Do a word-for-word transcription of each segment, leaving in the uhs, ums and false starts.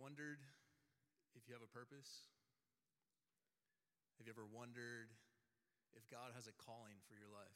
wondered if you have a purpose? Have you ever wondered if God has a calling for your life?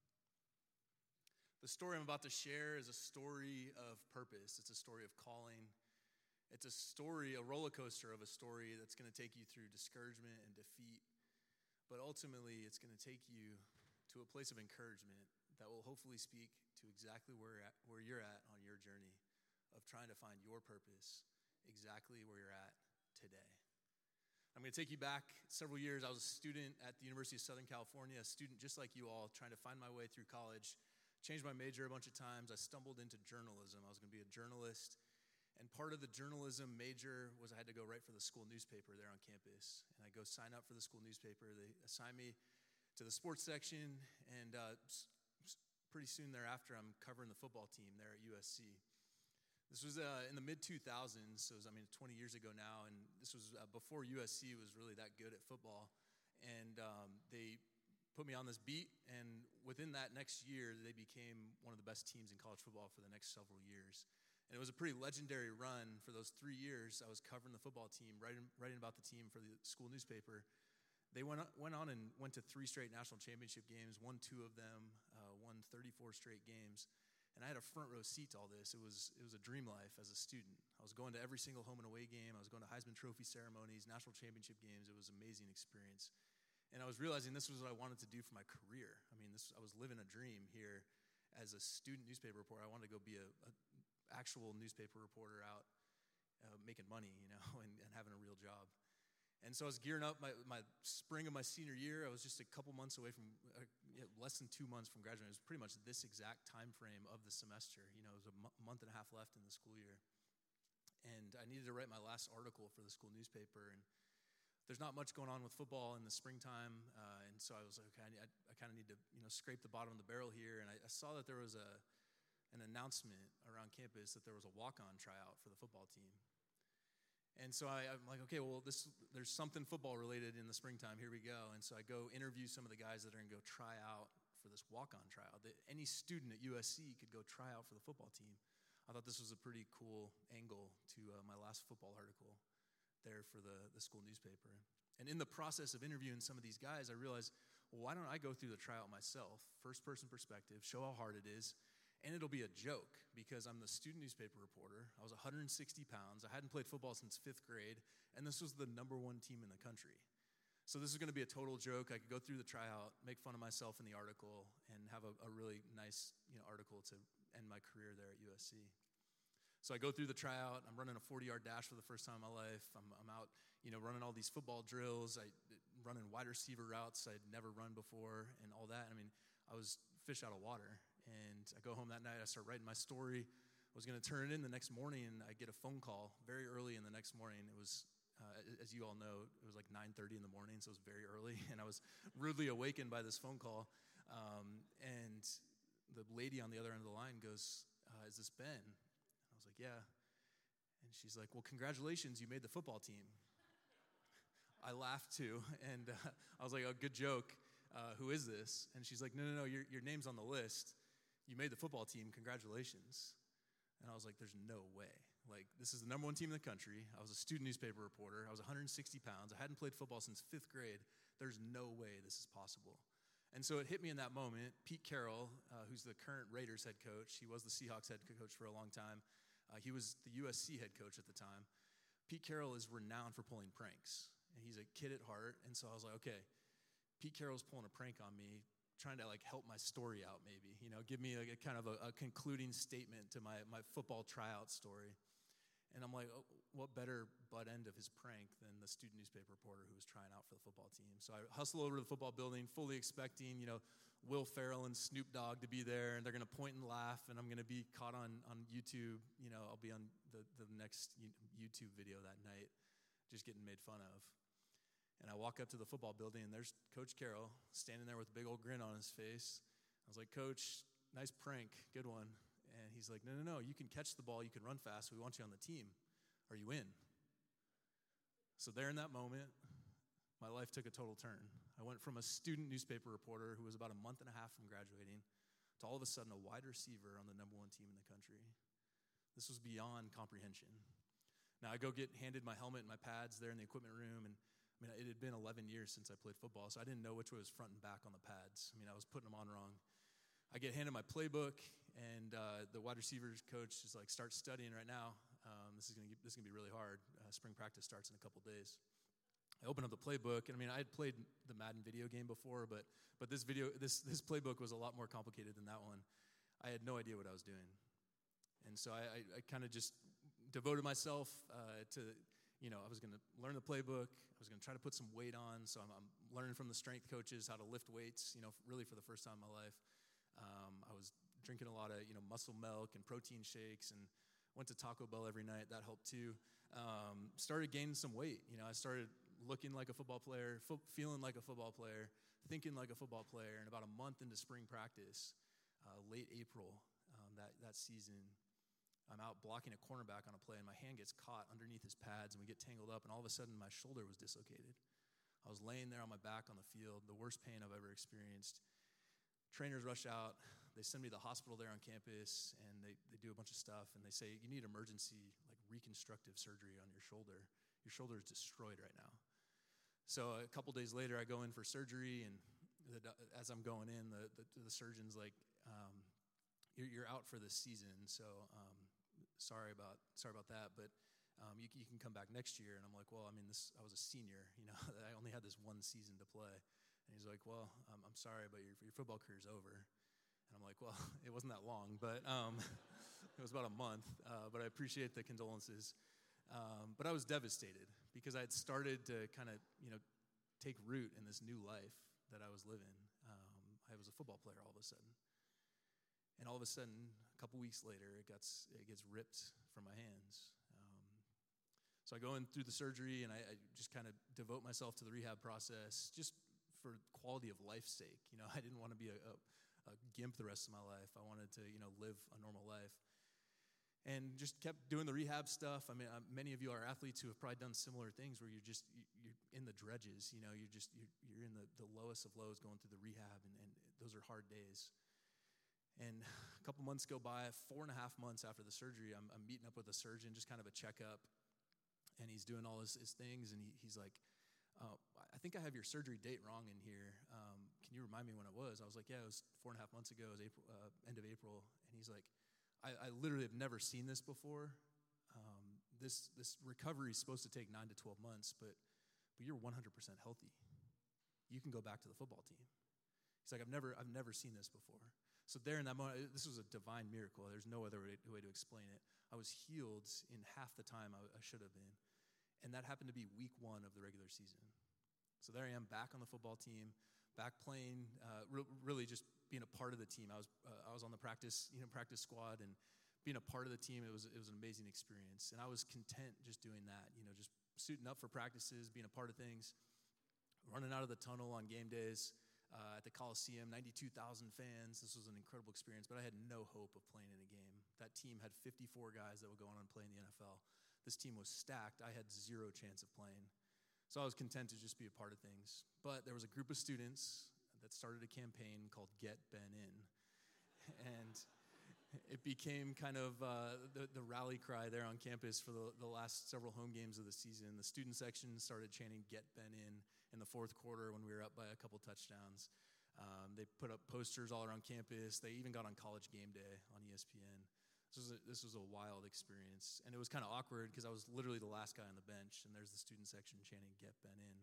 The story I'm about to share is a story of purpose. It's a story of calling. It's a story, a roller coaster of a story that's going to take you through discouragement and defeat. But ultimately, it's going to take you to a place of encouragement that will hopefully speak to exactly where, at, where you're at on your journey of trying to find your purpose exactly where you're at today. I'm going to take you back several years. I was a student at the University of Southern California, a student just like you all, trying to find my way through college. Changed my major a bunch of times. I stumbled into journalism. I was going to be a journalist. And part of the journalism major was I had to go write for the school newspaper there on campus. And I go sign up for the school newspaper. They assign me to the sports section. And uh, pretty soon thereafter, I'm covering the football team there at U S C. This was uh, in the mid two thousands, so it was, I mean, twenty years ago now. And this was uh, before U S C was really that good at football. And um, they put me on this beat, and within that next year, they became one of the best teams in college football for the next several years. And it was a pretty legendary run for those three years. I was covering the football team, writing, writing about the team for the school newspaper. They went, went on and went to three straight national championship games, won two of them, uh, won thirty-four straight games. And I had a front row seat to all this. It was, it was a dream life as a student. I was going to every single home and away game. I was going to Heisman Trophy ceremonies, national championship games. It was an amazing experience. And I was realizing this was what I wanted to do for my career. I mean, this I was living a dream here as a student newspaper reporter. I wanted to go be a, a actual newspaper reporter out uh, making money, you know, and, and having a real job. And so I was gearing up my, my spring of my senior year. I was just a couple months away from, uh, yeah, less than two months from graduating. It was pretty much this exact time frame of the semester. You know, it was a m- month and a half left in the school year. And I needed to write my last article for the school newspaper. And there's not much going on with football in the springtime. Uh, and so I was like, okay, I, I kind of need to, you know, scrape the bottom of the barrel here. And I, I saw that there was a an announcement around campus that there was a walk-on tryout for the football team. And so I, I'm like, okay, well, this there's something football related in the springtime. Here we go. And so I go interview some of the guys that are going to go try out for this walk-on tryout. That any student at U S C could go try out for the football team. I thought this was a pretty cool angle to uh, my last football article there for the, the school newspaper. And in the process of interviewing some of these guys, I realized, well, why don't I go through the tryout myself, first-person perspective, show how hard it is, and it'll be a joke because I'm the student newspaper reporter. I was one hundred sixty pounds. I hadn't played football since fifth grade, and this was the number one team in the country. So this is going to be a total joke. I could go through the tryout, make fun of myself in the article, and have a, a really nice, you know, article to end my career there at U S C. So I go through the tryout. I'm running a forty-yard dash for the first time in my life. I'm, I'm out, you know, running all these football drills. I running wide receiver routes I'd never run before, and all that. I mean, I was fish out of water. And I go home that night. I start writing my story. I was going to turn it in the next morning, and I get a phone call very early in the next morning. It was, uh, as you all know, it was like nine thirty in the morning, so it was very early. And I was rudely awakened by this phone call. Um, and the lady on the other end of the line goes, uh, "Is this Ben?" I was like, "Yeah." And she's like, "Well, congratulations, you made the football team." I laughed too, and uh, I was like, "Oh, good joke. Uh, who is this?" And she's like, no, no, no, your, your name's on the list. You made the football team. Congratulations." And I was like, there's no way. Like, this is the number one team in the country. I was a student newspaper reporter. I was one hundred sixty pounds. I hadn't played football since fifth grade. There's no way this is possible. And so it hit me in that moment. Pete Carroll, uh, who's the current Raiders head coach, he was the Seahawks head coach for a long time. Uh, he was the U S C head coach at the time. Pete Carroll is renowned for pulling pranks. And he's a kid at heart. And so I was like, okay, Pete Carroll's pulling a prank on me, trying to like help my story out maybe, you know, give me like a kind of a, a concluding statement to my, my football tryout story. And I'm like, oh, what better butt end of his prank than the student newspaper reporter who was trying out for the football team? So I hustle over to the football building, fully expecting, you know, Will Ferrell and Snoop Dogg to be there, and they're going to point and laugh, and I'm going to be caught on, on YouTube. You know, I'll be on the, the next YouTube video that night, just getting made fun of. And I walk up to the football building, and there's Coach Carroll standing there with a big old grin on his face. I was like, "Coach, nice prank, good one." And he's like, no, no, no, you can catch the ball, you can run fast, we want you on the team. Are you in? So there in that moment, my life took a total turn. I went from a student newspaper reporter who was about a month and a half from graduating to all of a sudden a wide receiver on the number one team in the country. This was beyond comprehension. Now, I go get handed my helmet and my pads there in the equipment room, and I mean, it had been eleven years since I played football, so I didn't know which way was front and back on the pads. I mean, I was putting them on wrong. I get handed my playbook, and uh, the wide receivers coach is like, start studying right now. Um, this is gonna get, this is gonna be really hard. Uh, spring practice starts in a couple days. I open up the playbook, and I mean, I had played the Madden video game before, but but this video, this this playbook was a lot more complicated than that one. I had no idea what I was doing, and so I, I, I kind of just devoted myself uh, to, you know, I was going to learn the playbook. I was going to try to put some weight on, so I'm, I'm learning from the strength coaches how to lift weights, you know, really for the first time in my life. Um, I was drinking a lot of, you know, muscle milk and protein shakes, and went to Taco Bell every night. That helped too. Um, started gaining some weight. You know, I started looking like a football player, fo- feeling like a football player, thinking like a football player. And about a month into spring practice, uh, late April um, that, that season, I'm out blocking a cornerback on a play, and my hand gets caught underneath his pads, and we get tangled up, and all of a sudden my shoulder was dislocated. I was laying there on my back on the field, the worst pain I've ever experienced. Trainers rush out. They send me to the hospital there on campus, and they, they do a bunch of stuff, and they say, you need emergency, like reconstructive surgery on your shoulder. Your shoulder is destroyed right now. So a couple days later, I go in for surgery, and the, as I'm going in, the, the, the surgeon's like, um, you're, you're out for this season, so um, sorry about sorry about that, but um, you, you can come back next year. And I'm like, well, I mean, this I was a senior, you know, I only had this one season to play. And he's like, well, um, I'm sorry, but your, your football career's over. And I'm like, well, it wasn't that long, but um, it was about a month, uh, but I appreciate the condolences. Um, but I was devastated because I had started to kind of, you know, take root in this new life that I was living. Um, I was a football player all of a sudden. And all of a sudden, a couple weeks later, it gets it gets ripped from my hands. Um, so I go in through the surgery, and I, I just kind of devote myself to the rehab process, just for quality of life's sake. You know, I didn't want to be a, a, a gimp the rest of my life. I wanted to, you know, live a normal life, and just kept doing the rehab stuff. I mean, uh, many of you are athletes who have probably done similar things, where you're just you're in the dredges. You know, you're just you're, you're in the, the lowest of lows, going through the rehab, and, and those are hard days. And a couple months go by, four and a half months after the surgery, I'm, I'm meeting up with a surgeon, just kind of a checkup, and he's doing all his, his things, and he, he's like, uh, I think I have your surgery date wrong in here. Um, can you remind me when it was? I was like, yeah, it was four and a half months ago. It was April, uh, end of April. And he's like, I, I literally have never seen this before. Um, this this recovery is supposed to take nine to twelve months, but but you're one hundred percent healthy. You can go back to the football team. He's like, I've never I've never seen this before. So there in that moment, this was a divine miracle. There's no other way, way to explain it. I was healed in half the time I, I should have been. And that happened to be week one of the regular season. So there I am, back on the football team, back playing, uh, re- really just being a part of the team. I was uh, I was on the practice, you know, practice squad, and being a part of the team, it was it was an amazing experience. And I was content just doing that, you know, just suiting up for practices, being a part of things, running out of the tunnel on game days. Uh, at the Coliseum, ninety-two thousand fans. This was an incredible experience, but I had no hope of playing in a game. That team had fifty-four guys that would go on and play in the N F L. This team was stacked. I had zero chance of playing. So I was content to just be a part of things. But there was a group of students that started a campaign called Get Ben In. And it became kind of uh, the, the rally cry there on campus for the, the last several home games of the season. The student section started chanting Get Ben In in the fourth quarter when we were up by a couple touchdowns. Um, they put up posters all around campus. They even got on College Game Day on E S P N. This was a, this was a wild experience. And it was kind of awkward because I was literally the last guy on the bench, and there's the student section chanting Get Ben In.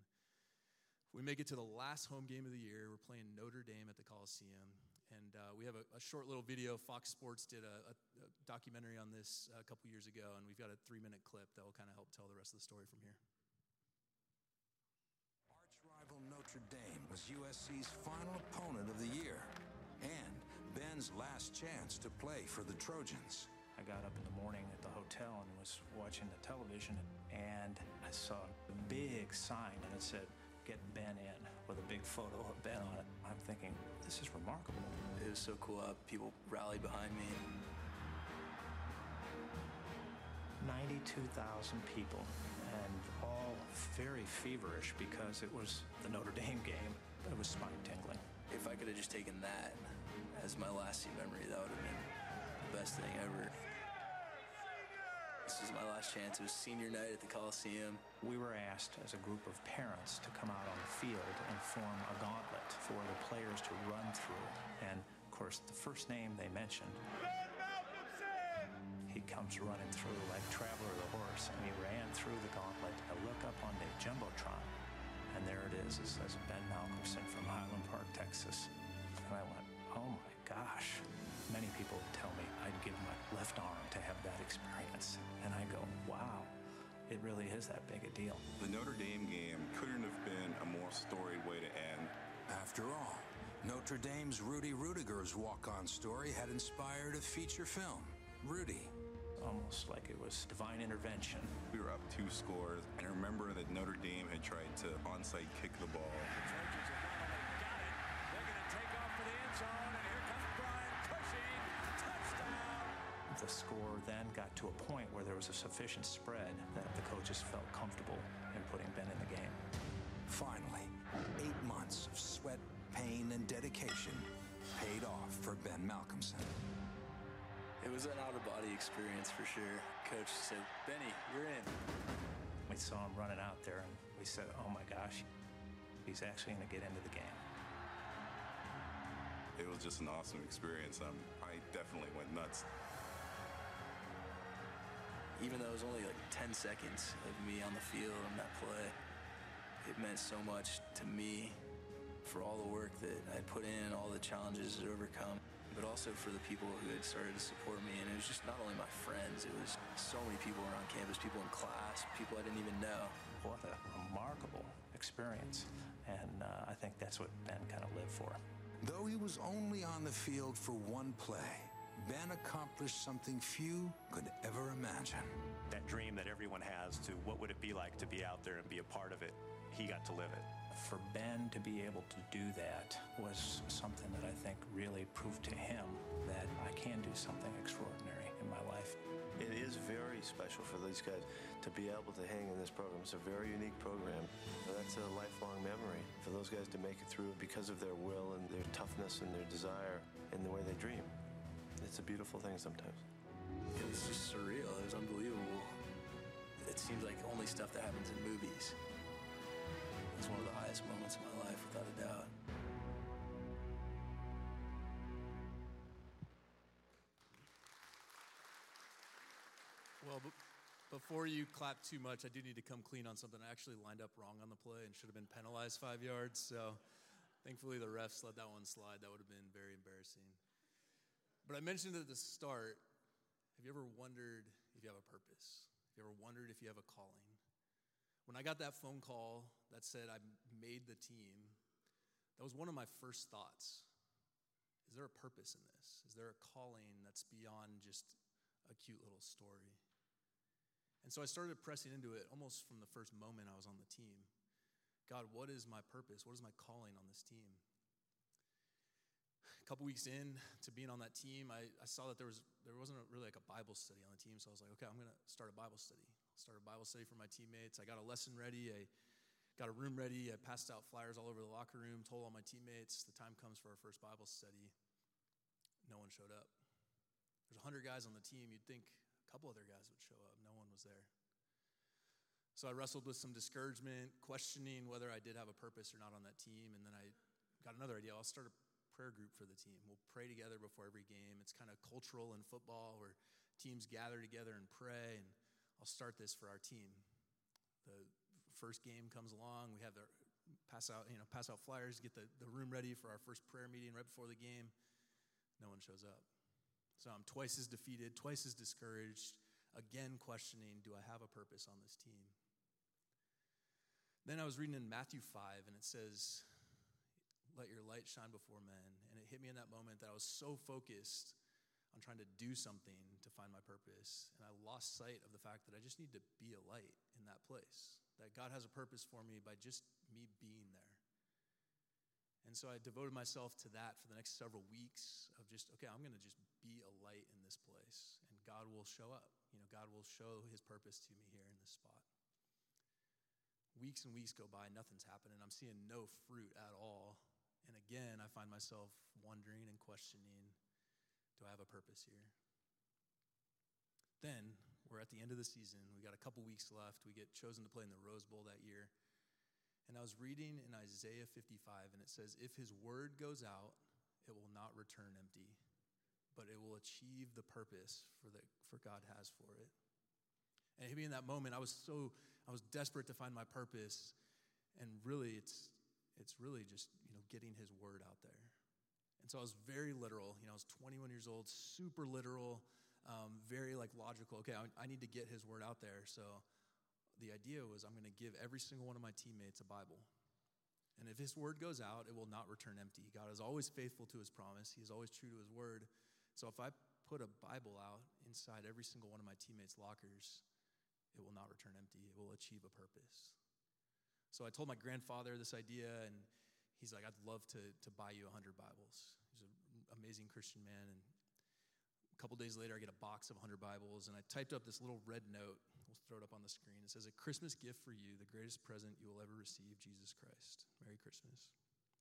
We make it to the last home game of the year. We're playing Notre Dame at the Coliseum. And uh, we have a, a short little video. Fox Sports did a, a, a documentary on this a couple years ago, and we've got a three-minute clip that will kind of help tell the rest of the story from here. Arch-rival Notre Dame was U S C's final opponent of the year, and Ben's last chance to play for the Trojans. I got up in the morning at the hotel and was watching the television, and I saw a big sign, and it said, Get Ben In, with a big photo of Ben on it. I'm thinking, this is remarkable. It was so cool how people rallied behind me. ninety-two thousand people, and all very feverish because it was the Notre Dame game. It was spine-tingling. If I could have just taken that as my lasting memory, that would have been the best thing ever. This is my last chance. It was senior night at the Coliseum. We were asked as a group of parents to come out on the field and form a gauntlet for the players to run through. And, of course, the first name they mentioned, Ben Malcolmson! He comes running through like Traveler the horse, and he ran through the gauntlet. I look up on the Jumbotron, and there it is. It says Ben Malcolmson from Highland Park, Texas. And I went, oh my gosh. Many people would tell me I'd give my left arm to have that experience. And I go, wow, it really is that big a deal. The Notre Dame game couldn't have been a more storied way to end. After all, Notre Dame's Rudy Rudiger's walk-on story had inspired a feature film, Rudy. Almost like it was divine intervention. We were up two scores, and I remember that Notre Dame had tried to onside kick the ball. The score then got to a point where there was a sufficient spread that the coaches felt comfortable in putting Ben in the game. Finally, eight months of sweat, pain, and dedication paid off for Ben Malcolmson. It was an out-of-body experience for sure. Coach said, Benny, you're in. We saw him running out there, and we said, oh my gosh, he's actually going to get into the game. It was just an awesome experience. Um, I definitely went nuts. Even though it was only like ten seconds of me on the field in that play, it meant so much to me for all the work that I'd put in, all the challenges I'd overcome, but also for the people who had started to support me. And it was just not only my friends, it was so many people around campus, people in class, people I didn't even know. What a remarkable experience. And uh, I think that's what Ben kind of lived for. Though he was only on the field for one play, Ben accomplished something few could ever imagine. That dream that everyone has to what would it be like to be out there and be a part of it, he got to live it. For Ben to be able to do that was something that I think really proved to him that I can do something extraordinary in my life. It is very special for these guys to be able to hang in this program. It's a very unique program. That's a lifelong memory for those guys to make it through because of their will and their toughness and their desire and the way they dream. It's a beautiful thing sometimes. It was just surreal. It was unbelievable. It seems like only stuff that happens in movies. It's one of the highest moments of my life, without a doubt. Well, b- before you clap too much, I do need to come clean on something. I actually lined up wrong on the play and should have been penalized five yards. So thankfully the refs let that one slide. That would have been very embarrassing. But I mentioned at the start, have you ever wondered if you have a purpose? Have you ever wondered if you have a calling? When I got that phone call that said I made the team, that was one of my first thoughts. Is there a purpose in this? Is there a calling that's beyond just a cute little story? And so I started pressing into it almost from the first moment I was on the team. God, what is my purpose? What is my calling on this team? A couple weeks in to being on that team, I, I saw that there was there wasn't a, really like a Bible study on the team, so I was like, okay, I'm going to start a Bible study. I'll start a Bible study for my teammates. I got a lesson ready. I got a room ready. I passed out flyers all over the locker room, told all my teammates the time comes for our first Bible study. No one showed up. There's one hundred guys on the team. You'd think a couple other guys would show up. No one was there. So I wrestled with some discouragement, questioning whether I did have a purpose or not on that team, and then I got another idea. I'll start a prayer group for the team. We'll pray together before every game. It's kind of cultural in football where teams gather together and pray, and I'll start this for our team. The first game comes along. We have the pass out, you know, pass out flyers, get the, the room ready for our first prayer meeting right before the game. No one shows up. So I'm twice as defeated, twice as discouraged, again questioning, do I have a purpose on this team? Then I was reading in Matthew five, and it says, let your light shine before men. And it hit me in that moment that I was so focused on trying to do something to find my purpose, and I lost sight of the fact that I just need to be a light in that place, that God has a purpose for me by just me being there. And so I devoted myself to that for the next several weeks of just, okay, I'm going to just be a light in this place, and God will show up. You know, God will show his purpose to me here in this spot. Weeks and weeks go by, nothing's happening. I'm seeing no fruit at all. And again, I find myself wondering and questioning, do I have a purpose here? Then, we're at the end of the season. We got a couple weeks left. We get chosen to play in the Rose Bowl that year. And I was reading in Isaiah fifty-five, and it says, if his word goes out, it will not return empty, but it will achieve the purpose for the for God has for it. And it hit me in that moment. I was so, I was desperate to find my purpose. And really, it's it's really just, you know, getting his word out there. And so I was very literal. You know, I was twenty-one years old, super literal, um, very like logical. Okay, I, I need to get his word out there. So the idea was I'm going to give every single one of my teammates a Bible. And if his word goes out, it will not return empty. God is always faithful to his promise. He is always true to his word. So if I put a Bible out inside every single one of my teammates' lockers, it will not return empty. It will achieve a purpose. So I told my grandfather this idea, and he's like, I'd love to, to buy you one hundred Bibles. He's an amazing Christian man. And a couple days later, I get a box of one hundred Bibles, and I typed up this little red note. We'll throw it up on the screen. It says, a Christmas gift for you, the greatest present you will ever receive, Jesus Christ. Merry Christmas.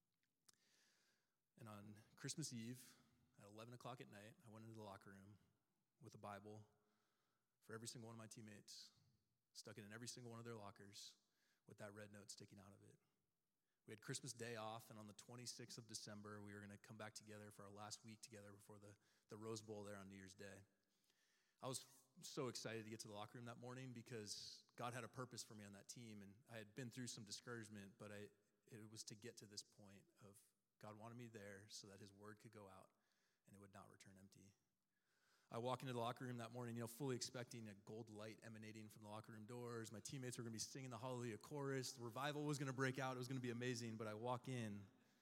And on Christmas Eve, at eleven o'clock at night, I went into the locker room with a Bible for every single one of my teammates, stuck it in every single one of their lockers with that red note sticking out of it. We had Christmas Day off, and on the twenty-sixth of December, we were going to come back together for our last week together before the, the Rose Bowl there on New Year's Day. I was so excited to get to the locker room that morning because God had a purpose for me on that team, and I had been through some discouragement, but I it was to get to this point of God wanted me there so that his word could go out and it would not return empty. I walk into the locker room that morning, you know, fully expecting a gold light emanating from the locker room doors. My teammates were going to be singing the Hallelujah chorus. The revival was going to break out. It was going to be amazing, but I walk in,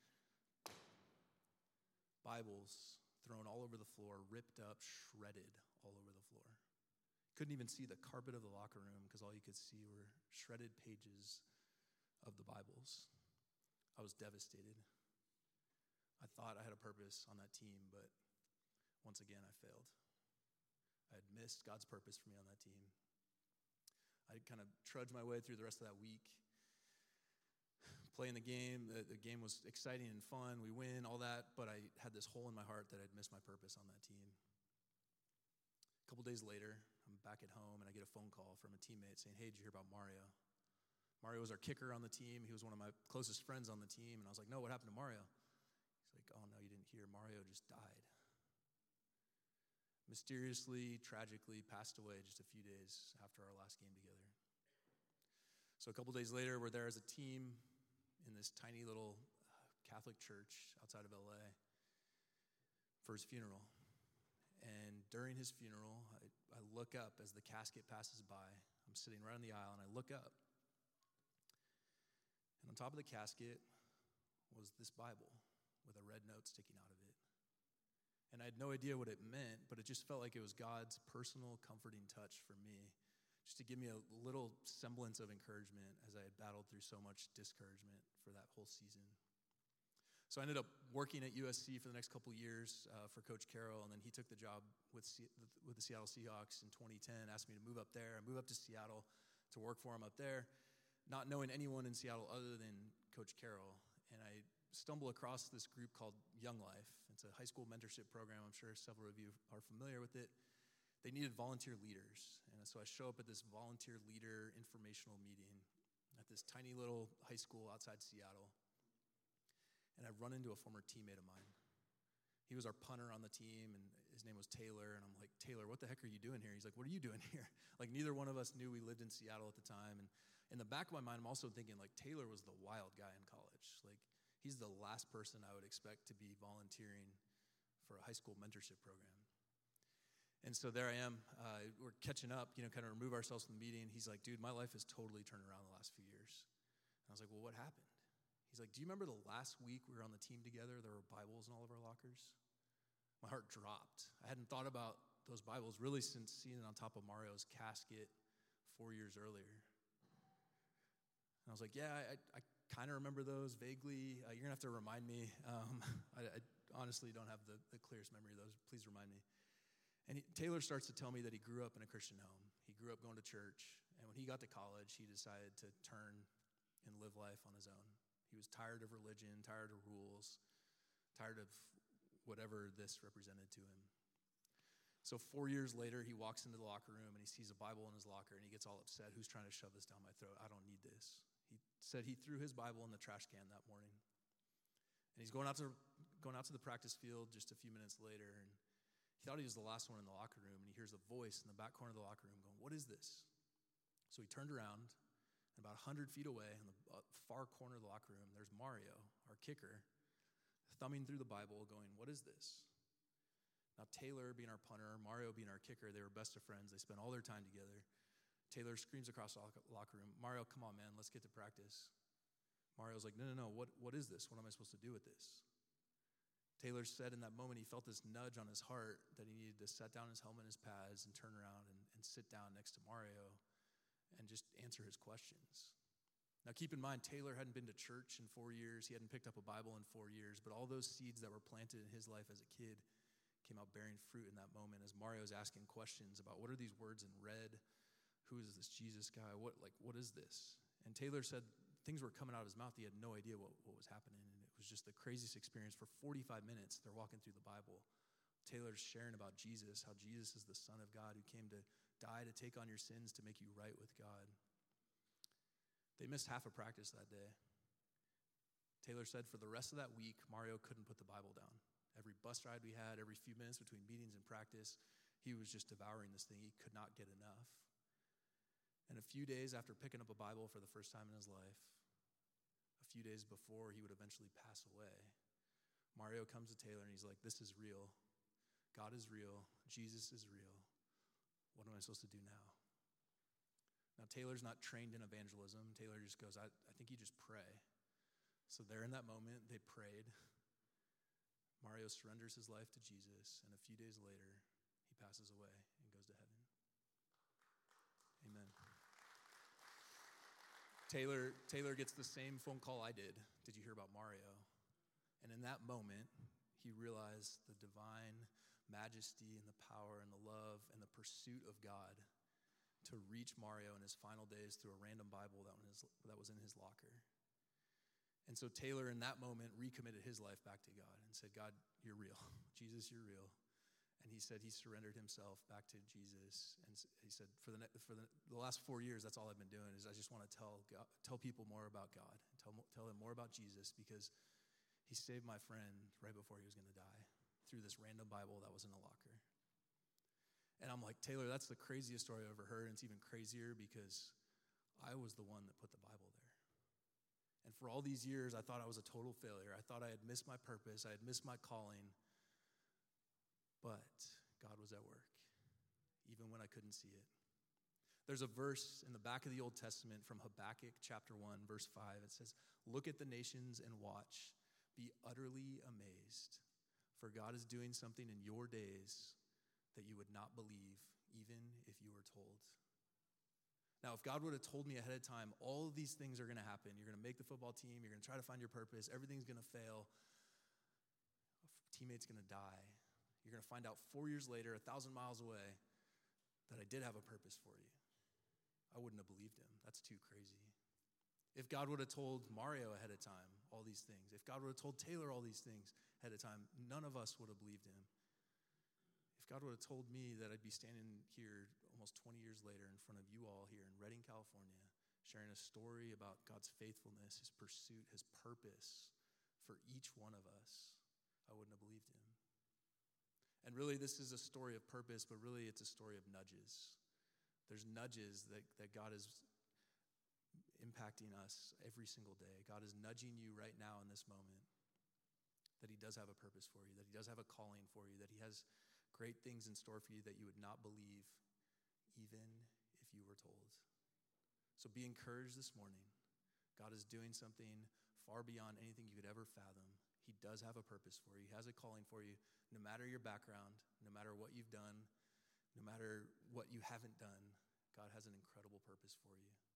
Bibles thrown all over the floor, ripped up, shredded all over the floor. Couldn't even see the carpet of the locker room because all you could see were shredded pages of the Bibles. I was devastated. I thought I had a purpose on that team, but once again, I failed. I had missed God's purpose for me on that team. I kind of trudged my way through the rest of that week, playing the game. The, the game was exciting and fun. We win, all that, but I had this hole in my heart that I'd missed my purpose on that team. A couple days later, I'm back at home, and I get a phone call from a teammate saying, hey, did you hear about Mario? Mario was our kicker on the team. He was one of my closest friends on the team, and I was like, no, what happened to Mario? He's like, oh, no, you didn't hear. Mario just died. Mysteriously, tragically passed away just a few days after our last game together. So a couple days later, we're there as a team in this tiny little Catholic church outside of L A for his funeral. And during his funeral, I, I look up as the casket passes by. I'm sitting right on the aisle, and I look up. And on top of the casket was this Bible with a red note sticking out of it. And I had no idea what it meant, but it just felt like it was God's personal comforting touch for me, just to give me a little semblance of encouragement as I had battled through so much discouragement for that whole season. So I ended up working at U S C for the next couple years uh, for Coach Carroll, and then he took the job with C- with the Seattle Seahawks in twenty ten, asked me to move up there. I moved up to Seattle to work for him up there, not knowing anyone in Seattle other than Coach Carroll. And I stumble across this group called Young Life. It's a high school mentorship program. I'm sure several of you are familiar with it. They needed volunteer leaders. And so I show up at this volunteer leader informational meeting at this tiny little high school outside Seattle. And I run into a former teammate of mine. He was our punter on the team, and his name was Taylor. And I'm like, Taylor, what the heck are you doing here? He's like, what are you doing here? Like, neither one of us knew we lived in Seattle at the time. And in the back of my mind, I'm also thinking, like, Taylor was the wild guy in college. Like, he's the last person I would expect to be volunteering for a high school mentorship program. And so there I am. Uh, we're catching up, you know, kind of remove ourselves from the meeting. He's like, dude, my life has totally turned around the last few years. And I was like, well, what happened? He's like, do you remember the last week we were on the team together? There were Bibles in all of our lockers. My heart dropped. I hadn't thought about those Bibles really since seeing it on top of Mario's casket four years earlier. And I was like, yeah, I, I kind of remember those vaguely. Uh, you're going to have to remind me. Um, I, I honestly don't have the, the clearest memory of those. Please remind me. And he, Taylor starts to tell me that he grew up in a Christian home. He grew up going to church. And when he got to college, he decided to turn and live life on his own. He was tired of religion, tired of rules, tired of whatever this represented to him. So four years later, he walks into the locker room and he sees a Bible in his locker and he gets all upset. Who's trying to shove this down my throat? I don't need this. He said he threw his Bible in the trash can that morning. And he's going out to going out to the practice field just a few minutes later, and he thought he was the last one in the locker room, and he hears a voice in the back corner of the locker room going, "What is this?" So he turned around, and about one hundred feet away in the far corner of the locker room, there's Mario, our kicker, thumbing through the Bible going, "What is this?" Now, Taylor being our punter, Mario being our kicker, they were best of friends. They spent all their time together. Taylor screams across the locker room, "Mario, come on, man, let's get to practice." Mario's like, no, no, no, what, what is this? What am I supposed to do with this? Taylor said in that moment he felt this nudge on his heart that he needed to set down his helmet and his pads and turn around and, and sit down next to Mario and just answer his questions. Now, keep in mind, Taylor hadn't been to church in four years. He hadn't picked up a Bible in four years, but all those seeds that were planted in his life as a kid came out bearing fruit in that moment as Mario's asking questions about what are these words in red? Who is this Jesus guy? What like what is this? And Taylor said things were coming out of his mouth. He had no idea what, what was happening. And it was just the craziest experience. For forty-five minutes, they're walking through the Bible. Taylor's sharing about Jesus, how Jesus is the Son of God who came to die to take on your sins to make you right with God. They missed half a practice that day. Taylor said for the rest of that week, Mario couldn't put the Bible down. Every bus ride we had, every few minutes between meetings and practice, he was just devouring this thing. He could not get enough. And a few days after picking up a Bible for the first time in his life, a few days before he would eventually pass away, Mario comes to Taylor and he's like, "This is real. God is real. Jesus is real. What am I supposed to do now?" Now, Taylor's not trained in evangelism. Taylor just goes, I, I think you just pray. So there in that moment, they prayed. Mario surrenders his life to Jesus, and a few days later, he passes away and goes to heaven. Amen. Taylor, Taylor gets the same phone call I did. Did you hear about Mario? And in that moment, he realized the divine majesty and the power and the love and the pursuit of God to reach Mario in his final days through a random Bible that was, that was in his locker. And so Taylor, in that moment, recommitted his life back to God and said, "God, you're real. Jesus, you're real." And he said he surrendered himself back to Jesus. And he said, for the for the, the last four years, that's all I've been doing is I just want to tell God, tell people more about God, tell tell them more about Jesus, because he saved my friend right before he was going to die through this random Bible that was in a locker. And I'm like, Taylor, that's the craziest story I've ever heard. And it's even crazier because I was the one that put the Bible there. And for all these years, I thought I was a total failure. I thought I had missed my purpose. I had missed my calling. But God was at work, even when I couldn't see it. There's a verse in the back of the Old Testament from Habakkuk chapter one, verse five. It says, "Look at the nations and watch. Be utterly amazed. For God is doing something in your days that you would not believe, even if you were told." Now, if God would have told me ahead of time, all of these things are going to happen. You're going to make the football team. You're going to try to find your purpose. Everything's going to fail. A teammate's going to die. You're going to find out four years later, a thousand miles away, that I did have a purpose for you. I wouldn't have believed him. That's too crazy. If God would have told Mario ahead of time all these things, if God would have told Taylor all these things ahead of time, none of us would have believed him. If God would have told me that I'd be standing here almost twenty years later in front of you all here in Redding, California, sharing a story about God's faithfulness, his pursuit, his purpose for each one of us, I wouldn't have believed him. And really, this is a story of purpose, but really it's a story of nudges. There's nudges that, that God is impacting us every single day. God is nudging you right now in this moment that he does have a purpose for you, that he does have a calling for you, that he has great things in store for you that you would not believe even if you were told. So be encouraged this morning. God is doing something far beyond anything you could ever fathom. He does have a purpose for you. He has a calling for you. No matter your background, no matter what you've done, no matter what you haven't done, God has an incredible purpose for you.